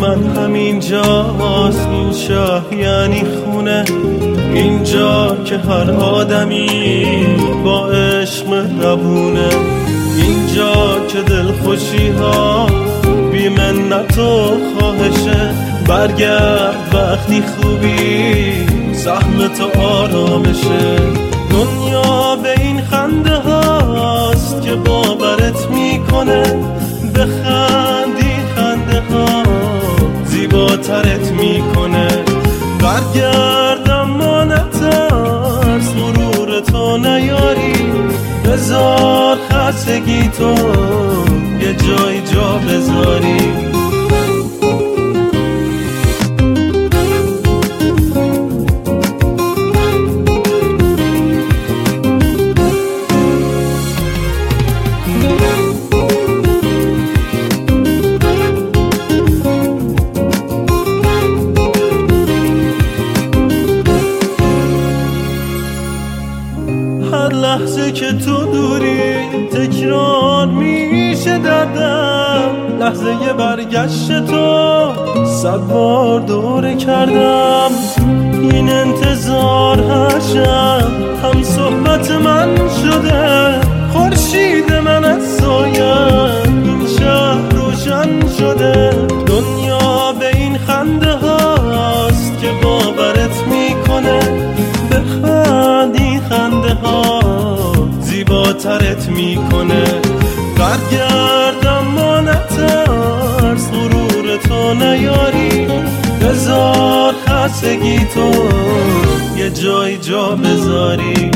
من همینجاست، این شهر یعنی خونه، اینجا که هر آدمی با عشق مهربونه، اینجا که دلخوشی ها بی منت و خواهشه. برگرد وقتی خوبی سهم تو آرامشه. دنیا به این خنده هاست که باورت میکنه، بخندی خنده ها زیباترت میکنه. برگرد اما نترس مرور تو نیاری، بذار خستگی تو یه جای جا بذاری. هر لحظه که تو دوری تکرار میشه دردم، لحظه برگشت تو 100 بار دوره کردم. این انتظار هر شب هم صحبت من شده، خورشید من از سایه این شهر روشن شده. دنیا به این خنده هاست که باورت میکنه، بخندی خنده ها زیباترت میکنه. برگرد اما نترس غرور تو نیاری، بذار خستگی تو یه جای جا بذاری.